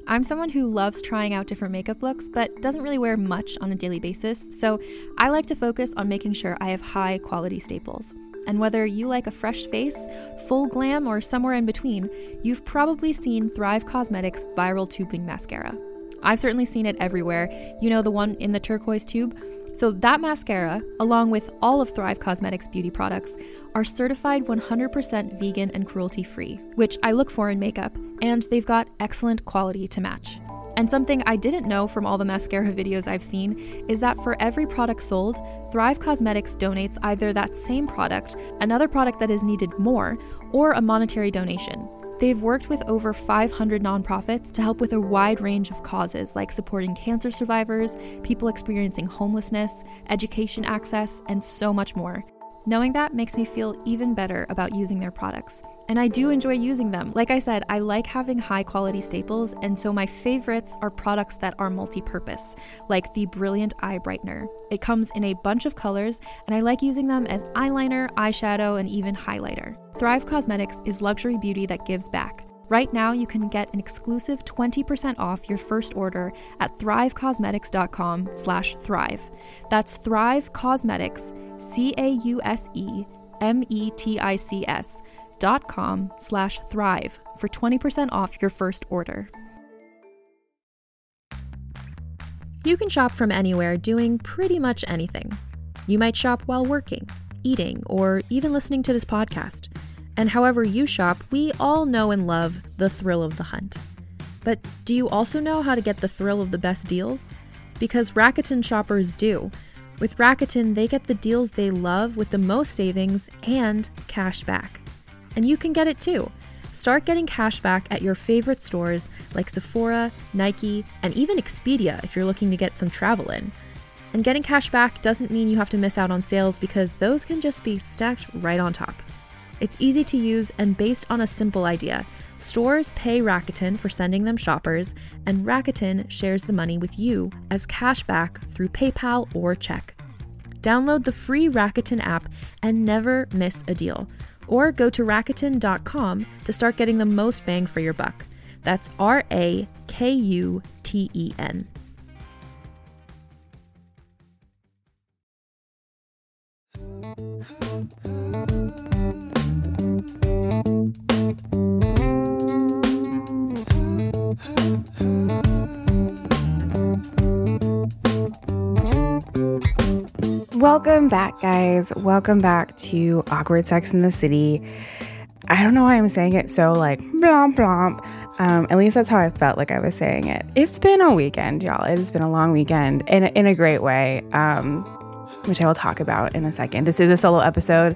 I'm someone who loves trying out different makeup looks, but doesn't really wear much on a daily basis, so I like to focus on making sure I have high quality staples. And whether you like a fresh face, full glam, or somewhere in between, you've probably seen Thrive Causemetics Viral Tubing Mascara. I've certainly seen it everywhere. You know, the one in the turquoise tube? So that mascara, along with all of Thrive Causemetics beauty products, are certified 100% vegan and cruelty-free, which I look for in makeup, and they've got excellent quality to match. And something I didn't know from all the mascara videos I've seen is that for every product sold, Thrive Causemetics donates either that same product, another product that is needed more, or a monetary donation. They've worked with over 500 nonprofits to help with a wide range of causes like supporting cancer survivors, people experiencing homelessness, education access, and so much more. Knowing that makes me feel even better about using their products. And I do enjoy using them. Like I said, I like having high quality staples, and so my favorites are products that are multi-purpose, like the Brilliant Eye Brightener. It comes in a bunch of colors, and I like using them as eyeliner, eyeshadow, and even highlighter. Thrive Causemetics is luxury beauty that gives back. Right now, you can get an exclusive 20% off your first order at thrivecausemetics.com/thrive. That's Thrive Causemetics, CAUSEMETICS.com/thrive for 20% off your first order. You can shop from anywhere doing pretty much anything. You might shop while working, eating, or even listening to this podcast. And however you shop, we all know and love the thrill of the hunt. But do you also know how to get the thrill of the best deals? Because Rakuten shoppers do. With Rakuten, they get the deals they love with the most savings and cash back. And you can get it too. Start getting cash back at your favorite stores like Sephora, Nike, and even Expedia if you're looking to get some travel in. And getting cash back doesn't mean you have to miss out on sales, because those can just be stacked right on top. It's easy to use and based on a simple idea. Stores pay Rakuten for sending them shoppers, and Rakuten shares the money with you as cash back through PayPal or check. Download the free Rakuten app and never miss a deal. Or go to Rakuten.com to start getting the most bang for your buck. That's RAKUTEN. Welcome back, guys. Welcome back to Awkward Sex in the City. I don't know why I'm saying it so like blomp blomp. At least that's how I felt like I was saying it. It's been a weekend, y'all. It has been a long weekend in a great way, which I will talk about in a second. This is a solo episode.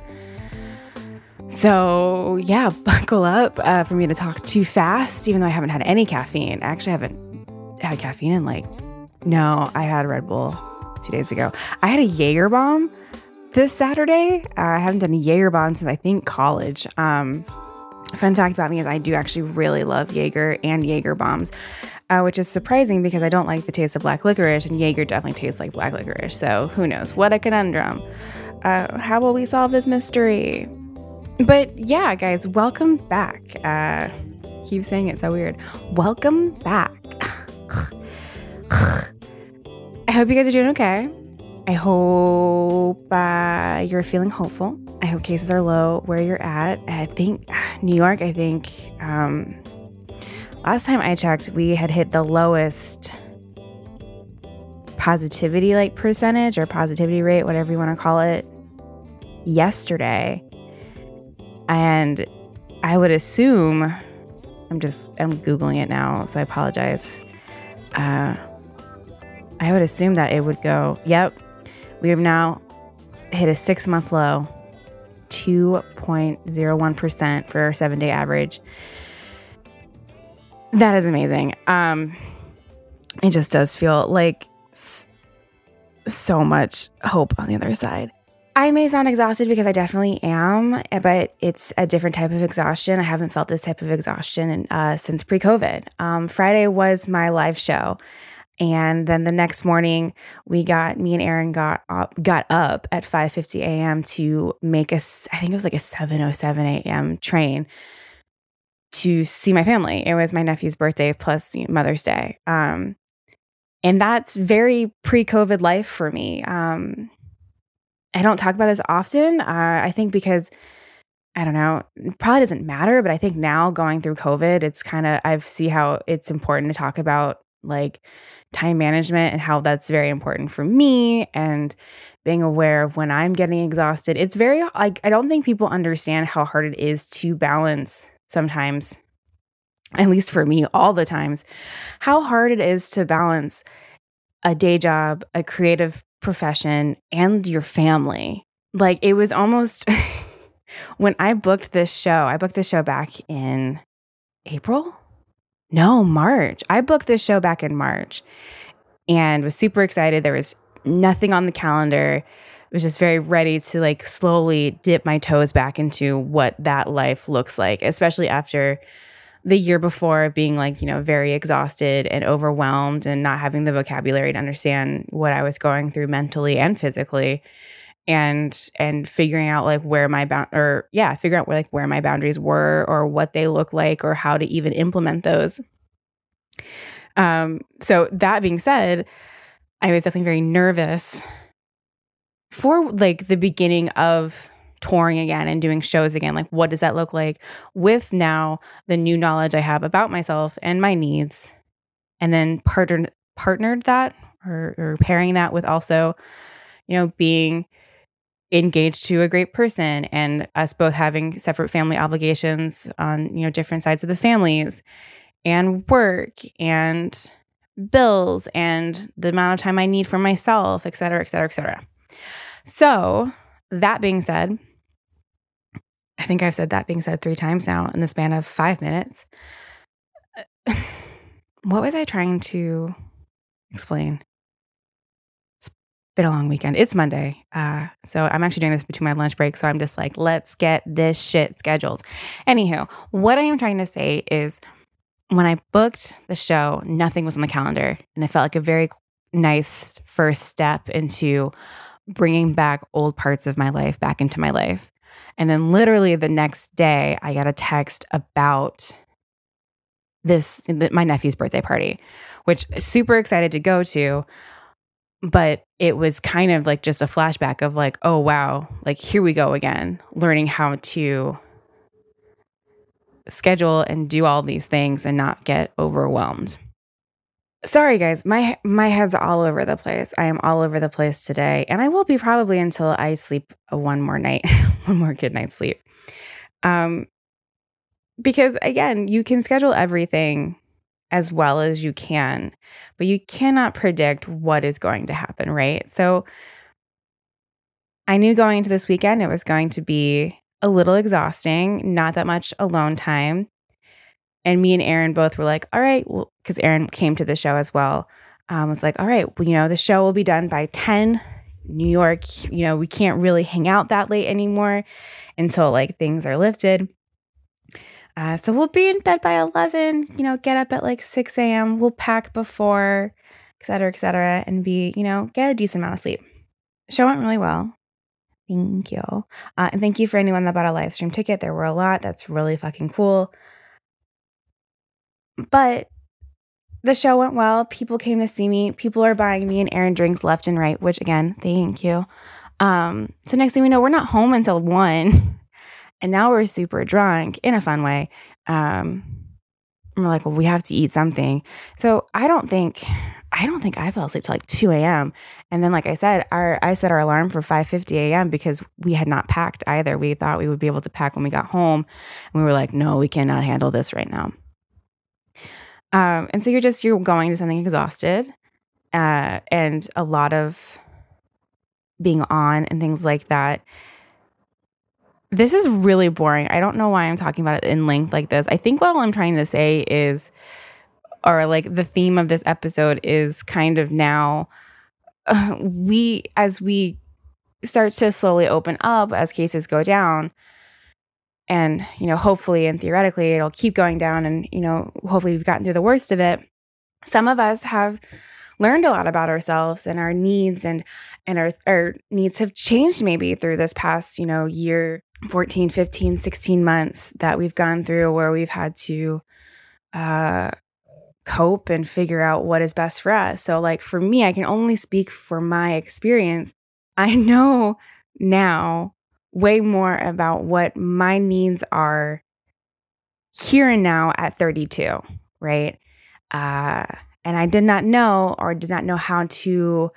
So yeah, buckle up for me to talk too fast, even though I haven't had any caffeine. I actually haven't had caffeine in I had Red Bull 2 days ago. I had a Jaeger bomb this Saturday. I haven't done a Jaeger bomb since I think college. Fun fact about me is I do actually really love Jaeger and Jaeger bombs, which is surprising because I don't like the taste of black licorice, and Jaeger definitely tastes like black licorice. So who knows? What a conundrum. How will we solve this mystery? But yeah, guys, welcome back. Keep saying it so weird. Welcome back. I hope you guys are doing okay. I hope you're feeling hopeful. I hope cases are low where you're at. I think New York, last time I checked, we had hit the lowest positivity percentage or positivity rate, whatever you want to call it, yesterday. And I would assume, I'm Googling it now, so I apologize. I would assume that it would go, yep, we have now hit a 6-month low, 2.01% for our 7-day average. That is amazing. It just does feel like so much hope on the other side. I may sound exhausted because I definitely am, but it's a different type of exhaustion. I haven't felt this type of exhaustion since pre-COVID. Friday was my live show. And then the next morning, me and Aaron got up at 5:50 a.m. to make I think it was like a 7:07 a.m. train to see my family. It was my nephew's birthday plus Mother's Day. And that's very pre-COVID life for me. I don't talk about this often. I think because, I don't know, it probably doesn't matter, but I think now going through COVID, it's kind of, I see how it's important to talk about like time management and how that's very important for me, and being aware of when I'm getting exhausted. It's very, like, I don't think people understand how hard it is to balance sometimes, at least for me, all the times, how hard it is to balance a day job, a creative profession, and your family. Like, it was almost when I booked this show back in April? No, March. I booked this show back in March and was super excited. There was nothing on the calendar. I was just very ready to like slowly dip my toes back into what that life looks like, especially after the year before being like, very exhausted and overwhelmed and not having the vocabulary to understand what I was going through mentally and physically, and figuring out like where my where my boundaries were, or what they look like, or how to even implement those. So that being said, I was definitely very nervous for like the beginning of touring again and doing shows again. Like, what does that look like with now the new knowledge I have about myself and my needs, and then partnered that or pairing that with also, being engaged to a great person, and us both having separate family obligations on, different sides of the families, and work and bills and the amount of time I need for myself, et cetera, et cetera, et cetera. So that being said, I think I've said that being said 3 times now in the span of 5 minutes. What was I trying to explain? It's been a long weekend. It's Monday. So I'm actually doing this between my lunch break. So I'm just like, let's get this shit scheduled. Anywho, what I am trying to say is, when I booked the show, nothing was on the calendar. And it felt like a very nice first step into bringing back old parts of my life back into my life. And then literally the next day, I got a text about my nephew's birthday party, which super excited to go to. But it was kind of like just a flashback of like, oh, wow, like here we go again, learning how to schedule and do all these things and not get overwhelmed. Sorry, guys, my head's all over the place. I am all over the place today, and I will be probably until I sleep one more good night's sleep. Because again, you can schedule everything as well as you can, but you cannot predict what is going to happen, right? So I knew going into this weekend it was going to be a little exhausting, not that much alone time. And me and Aaron both were like, all right, well, because Aaron came to the show as well, was like, all right, well, the show will be done by 10. New York, we can't really hang out that late anymore until like things are lifted. So we'll be in bed by 11, get up at like 6 a.m. We'll pack before, et cetera, and be, get a decent amount of sleep. Show went really well. Thank you. And thank you for anyone that bought a live stream ticket. There were a lot. That's really fucking cool. But the show went well. People came to see me. People are buying me and Aaron drinks left and right, which again, thank you. So next thing we know, we're not home until 1. And now we're super drunk in a fun way. We're like, well, we have to eat something. So I don't think I fell asleep till like 2 a.m. And then, like I said, I set our alarm for 5:50 a.m. because we had not packed either. We thought we would be able to pack when we got home. And we were like, no, we cannot handle this right now. And so you're going to something exhausted, and a lot of being on and things like that. This is really boring. I don't know why I'm talking about it in length like this. I think what I'm trying to say is, or like the theme of this episode is kind of now, as we start to slowly open up, as cases go down, and, hopefully and theoretically it'll keep going down, and, hopefully we've gotten through the worst of it. Some of us have learned a lot about ourselves and our needs, and our needs have changed maybe through this past, year 14, 15, 16 months that we've gone through where we've had to cope and figure out what is best for us. So like for me, I can only speak for my experience. I know now way more about what my needs are here and now at 32, right? And I did not know how to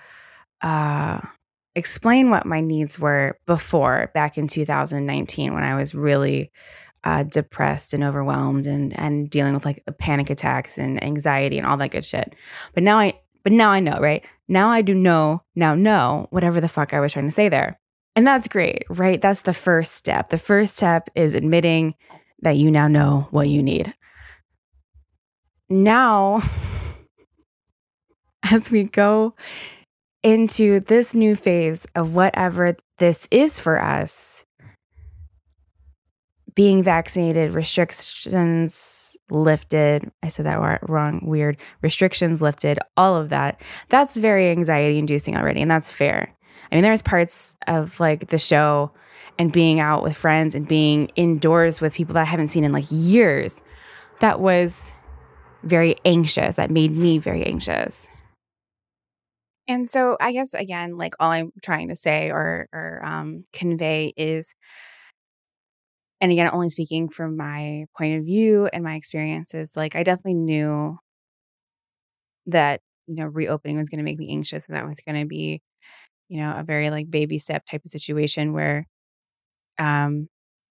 explain what my needs were before back in 2019 when I was really depressed and overwhelmed and dealing with like panic attacks and anxiety and all that good shit. But now I know, right? Now I do know whatever the fuck I was trying to say there. And that's great, right? That's the first step. The first step is admitting that you now know what you need. Now, as we go into this new phase of whatever this is for us, being vaccinated, restrictions lifted. I said that wrong, weird. Restrictions lifted, all of that. That's very anxiety inducing already, and that's fair. I mean, there's parts of like the show and being out with friends and being indoors with people that I haven't seen in like years that was very anxious. That made me very anxious. And so I guess, again, like all I'm trying to say or convey is, and again, only speaking from my point of view and my experiences, like I definitely knew that, reopening was going to make me anxious and that was going to be, a very like baby step type of situation where um,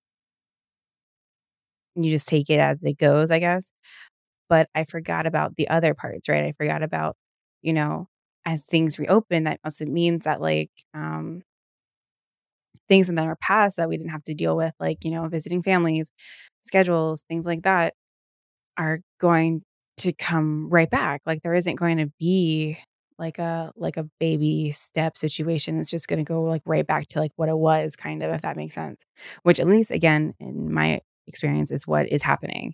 you just take it as it goes, I guess. But I forgot about the other parts, right? I forgot about, as things reopen, that also means that like things in our past that we didn't have to deal with, like, visiting families, schedules, things like that are going to come right back. Like there isn't going to be like a baby step situation. It's just going to go like right back to like what it was kind of, if that makes sense, which at least again, in my experience is what is happening.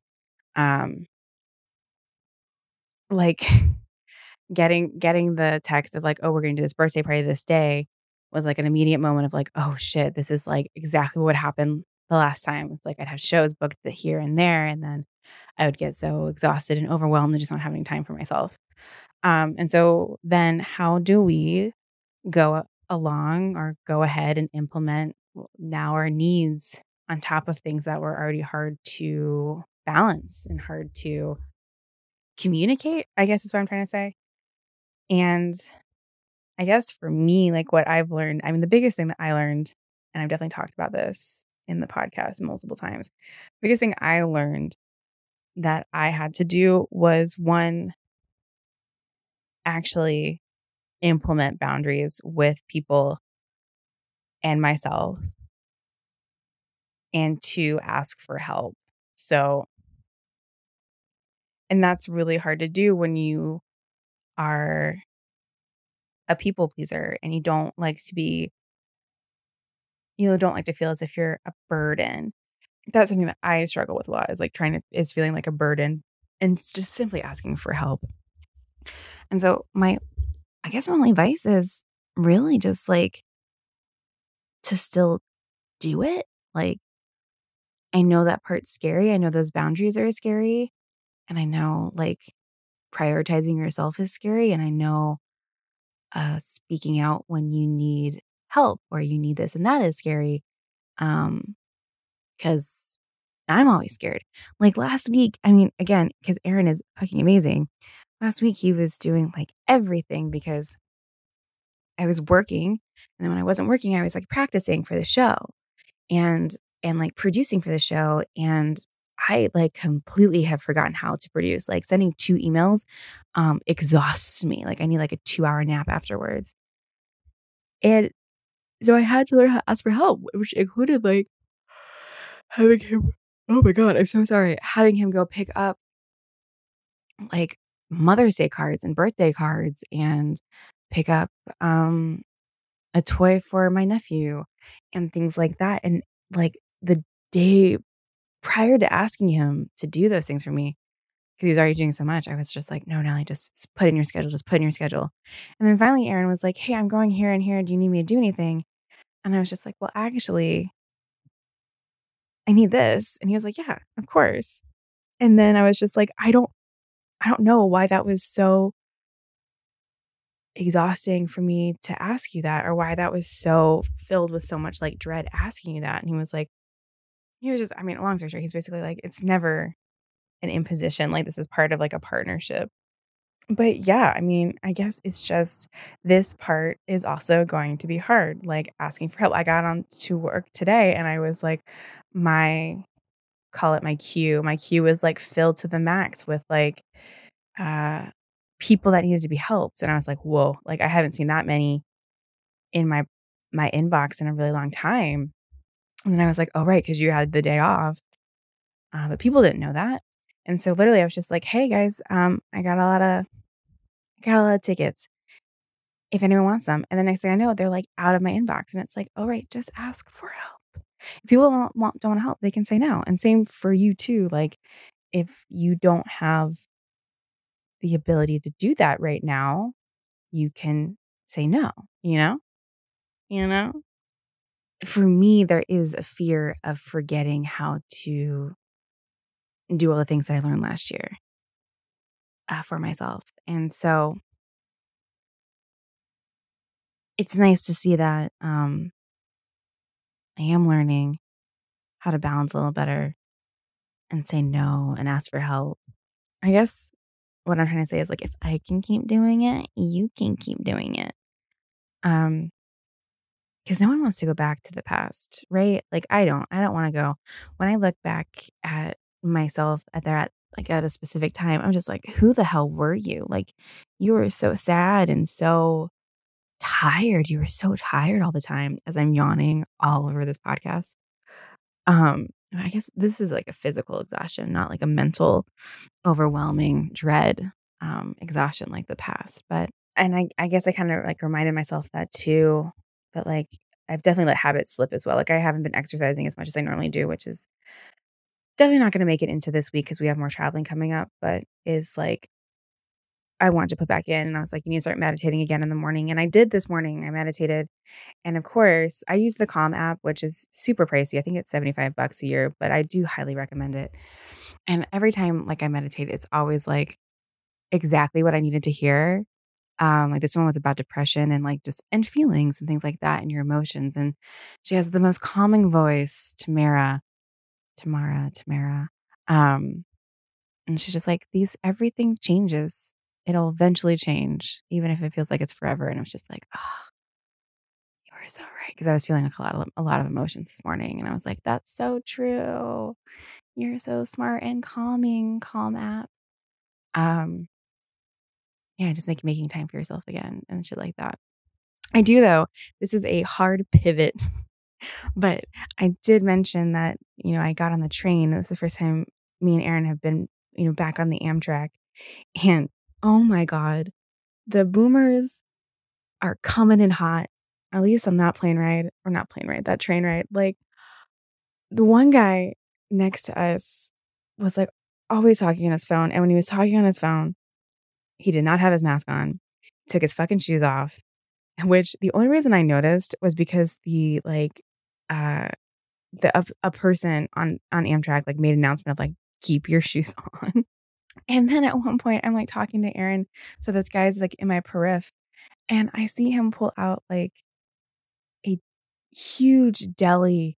Like getting the text of like, oh, we're going to do this birthday party this day was like an immediate moment of like, oh shit, this is like exactly what happened the last time. It's like I'd have shows booked here and there, and then I would get so exhausted and overwhelmed and just not having time for myself. And so then how do we go along or go ahead and implement now our needs on top of things that were already hard to balance and hard to communicate, I guess is what I'm trying to say. And I guess for me, like what I've learned, I mean, the biggest thing that I learned, and I've definitely talked about this in the podcast multiple times, the biggest thing I learned that I had to do was one, actually implement boundaries with people and myself, and to ask for help. So, and that's really hard to do when you are a people pleaser and you don't like to be, don't like to feel as if you're a burden. That's something that I struggle with a lot, is like is feeling like a burden and it's just simply asking for help. And so I guess my only advice is really just like to still do it. Like, I know that part's scary. I know those boundaries are scary. And I know like prioritizing yourself is scary. And I know speaking out when you need help or you need this and that is scary. Because I'm always scared. Like last week, I mean, again, because Aaron is fucking amazing. Last week, he was doing like everything because I was working. And then when I wasn't working, I was like practicing for the show and like producing for the show. And I like completely have forgotten how to produce. Like sending 2 emails exhausts me. Like I need like a 2-hour nap afterwards. And so I had to learn how to ask for help, which included like having him, oh my God, I'm so sorry, having him go pick up like Mother's Day cards and birthday cards and pick up a toy for my nephew and things like that. And like the day prior to asking him to do those things for me, because he was already doing so much, I was just like, no, Nelly, just put in your schedule. Just put in your schedule. And then finally, Aaron was like, hey, I'm going here and here. Do you need me to do anything? And I was just like, well, actually, I need this. And he was like, yeah, of course. And then I was just like, I don't know why that was so exhausting for me to ask you that, or why that was so filled with so much like dread asking you that. And he was just, I mean, long story short, he's basically like, it's never an imposition. Like, this is part of like a partnership. But yeah, I mean, I guess it's just this part is also going to be hard, like asking for help. I got on to work today and I was like, my call it my queue. My queue was like filled to the max with like uh people that needed to be helped. And I was like, whoa, like I haven't seen that many in my inbox in a really long time. And then I was like, oh right, because you had the day off. But people didn't know that. And so literally I was just like, hey guys, I got a lot of tickets if anyone wants them. And the next thing I know, they're like out of my inbox. And it's like, oh right, just ask for help. If people don't want to help, they can say no. And same for you too. Like if you don't have the ability to do that right now, you can say no, you know? You know? For me, there is a fear of forgetting how to do all the things that I learned last year for myself. And so it's nice to see that I am learning how to balance a little better and say no and ask for help. I guess what I'm trying to say is like, if I can keep doing it, you can keep doing it. Because no one wants to go back to the past, right? Like I don't want to go. When I look back at myself at a specific time, I'm just like, who the hell were you? Like you were so sad and so tired. You were so tired all the time, as I'm yawning all over this podcast. I guess this is like a physical exhaustion, not like a mental, overwhelming dread exhaustion like the past. And I guess I kind of like reminded myself that too, that like I've definitely let habits slip as well. Like I haven't been exercising as much as I normally do, which is definitely not going to make it into this week because we have more traveling coming up, but is like I wanted to put back in. And I was like, you need to start meditating again in the morning. And I did this morning. I meditated. And of course, I use the Calm app, which is super pricey. I think it's $75 a year, but I do highly recommend it. And every time like I meditate, it's always like exactly what I needed to hear. Like this one was about depression and like just and feelings and things like that and your emotions. And she has the most calming voice, Tamara. And she's just like, everything changes. It'll eventually change, even if it feels like it's forever. And I was just like, oh, you were so right. Because I was feeling like a lot of emotions this morning. And I was like, that's so true. You're so smart and calming, Calm app. Yeah, just like making time for yourself again and shit like that. I do though. This is a hard pivot, but I did mention that, I got on the train. It was the first time me and Aaron have been, back on the Amtrak. And oh my God, the boomers are coming in hot, at least on that that train ride. Like the one guy next to us was like always talking on his phone. And when he was talking on his phone, he did not have his mask on, took his fucking shoes off, which the only reason I noticed was because a person on Amtrak like made an announcement of like, keep your shoes on. And then at one point I'm like talking to Aaron. So this guy's like in my periph and I see him pull out like a huge deli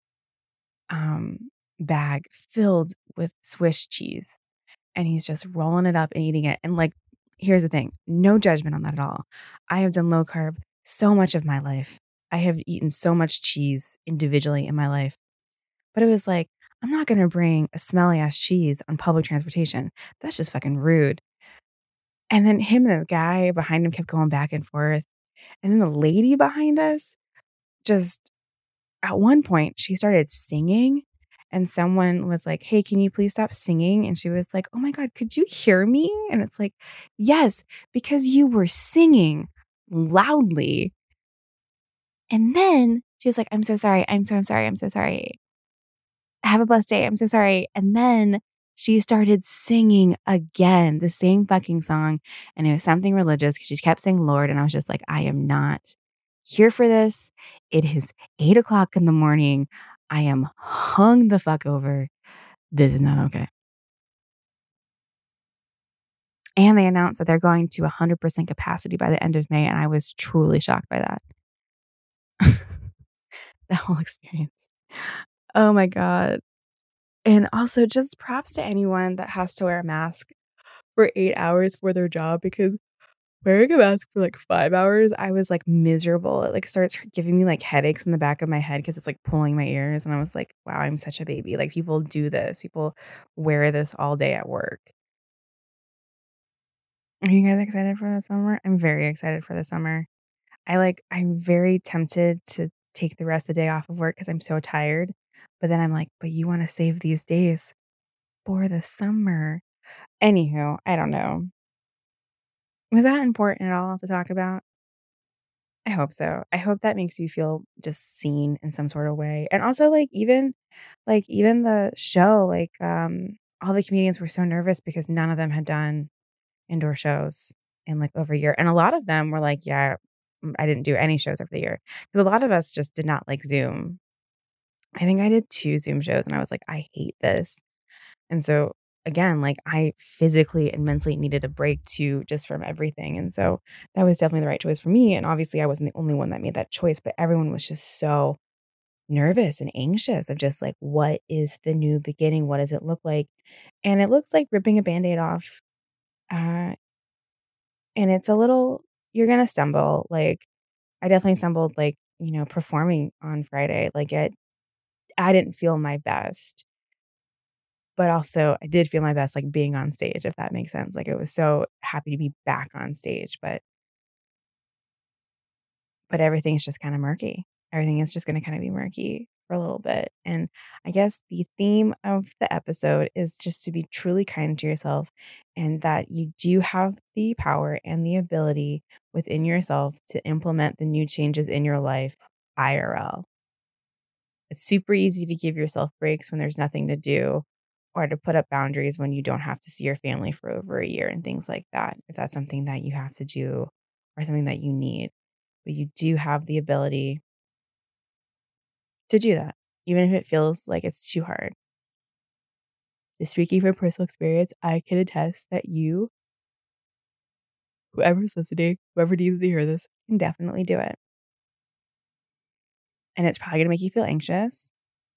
bag filled with Swiss cheese. And he's just rolling it up and eating it. And like, here's the thing, no judgment on that at all. I have done low carb so much of my life. I have eaten so much cheese individually in my life. But it was like, I'm not going to bring a smelly ass cheese on public transportation. That's just fucking rude. And then him and the guy behind him kept going back and forth. And then the lady behind us just, at one point, she started singing. And someone was like, hey, can you please stop singing? And she was like, oh my God, could you hear me? And it's like, yes, because you were singing loudly. And then she was like, I'm so sorry. I'm so sorry. Have a blessed day. I'm so sorry. And then she started singing again, the same fucking song. And it was something religious because she kept saying Lord. And I was just like, I am not here for this. It is 8:00 in the morning. I am hung the fuck over. This is not okay. And they announced that they're going to 100% capacity by the end of May, and I was truly shocked by that. The whole experience. Oh my God. And also just props to anyone that has to wear a mask for 8 hours for their job, because wearing a mask for like 5 hours, I was like miserable. It like starts giving me like headaches in the back of my head because it's like pulling my ears. And I was like, wow, I'm such a baby. Like people do this. People wear this all day at work. Are you guys excited for the summer? I'm very excited for the summer. I'm very tempted to take the rest of the day off of work because I'm so tired. But then I'm like, but you want to save these days for the summer. Anywho, I don't know. Was that important at all to talk about? I hope so. I hope that makes you feel just seen in some sort of way. And also even the show, all the comedians were so nervous because none of them had done indoor shows in like over a year. And a lot of them were like, yeah, I didn't do any shows over the year. Because a lot of us just did not like Zoom. I think I did 2 Zoom shows and I was like, I hate this. And so again, like I physically and mentally needed a break too, just from everything. And so that was definitely the right choice for me. And obviously I wasn't the only one that made that choice, but everyone was just so nervous and anxious of just like, what is the new beginning? What does it look like? And it looks like ripping a Band-Aid off. And it's a little, you're going to stumble. Like I definitely stumbled, performing on Friday. I didn't feel my best. But also I did feel my best, like, being on stage, if that makes sense. Like, I was so happy to be back on stage, but everything's just kinda murky. Everything is just gonna kinda be murky for a little bit, and I guess the theme of the episode is just to be truly kind to yourself and that you do have the power and the ability within yourself to implement the new changes in your life IRL. It's super easy to give yourself breaks when there's nothing to do or to put up boundaries when you don't have to see your family for over a year and things like that, if that's something that you have to do or something that you need. But you do have the ability to do that, even if it feels like it's too hard. Just speaking from personal experience, I can attest that you, whoever's listening, whoever needs to hear this, can definitely do it. And it's probably going to make you feel anxious,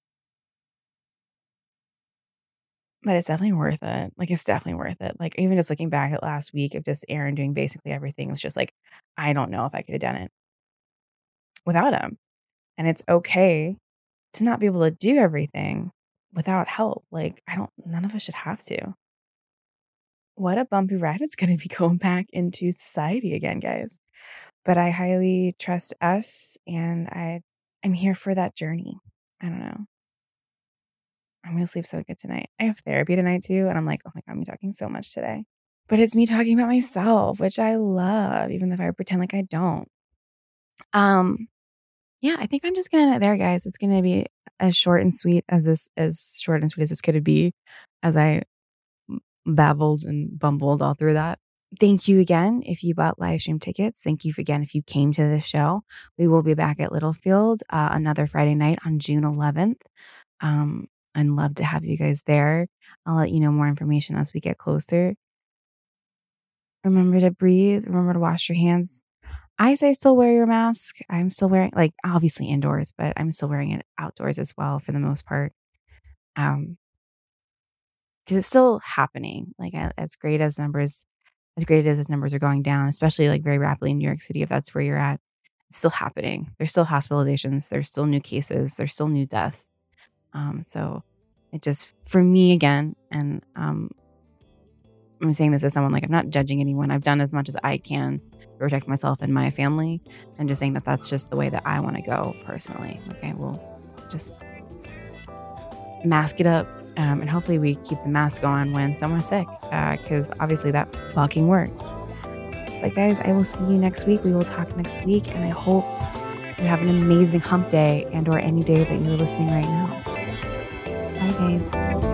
but it's definitely worth it. Like, it's definitely worth it. Like, even just looking back at last week of just Aaron doing basically everything was just like, I don't know if I could have done it without him. And it's okay to not be able to do everything without help. Like, none of us should have to. What a bumpy ride it's going to be going back into society again, guys. But I highly trust us and I'm here for that journey. I don't know. I'm going to sleep so good tonight. I have therapy tonight too. And I'm like, oh my God, I'm talking so much today. But it's me talking about myself, which I love, even if I pretend like I don't. Yeah, I think I'm just going to end it there, guys. It's going to be as short and sweet as this could be, as I babbled and bumbled all through that. Thank you again if you bought live stream tickets. Thank you again if you came to the show. We will be back at Littlefield another Friday night on June 11th. I'd love to have you guys there. I'll let you know more information as we get closer. Remember to breathe. Remember to wash your hands. I say still wear your mask. I'm still wearing, obviously indoors, but I'm still wearing it outdoors as well for the most part. Because it's still happening. As great as it is as numbers are going down, especially very rapidly in New York City, if that's where you're at, it's still happening. There's still hospitalizations. There's still new cases. There's still new deaths. So it just, for me again, and I'm saying this as someone, I'm not judging anyone. I've done as much as I can to protect myself and my family. I'm just saying that that's just the way that I want to go personally. I will just mask it up. And hopefully we keep the mask on when someone's sick, because obviously that fucking works. But guys, I will see you next week. We will talk next week, and I hope you have an amazing hump day and or any day that you're listening right now. Bye, guys.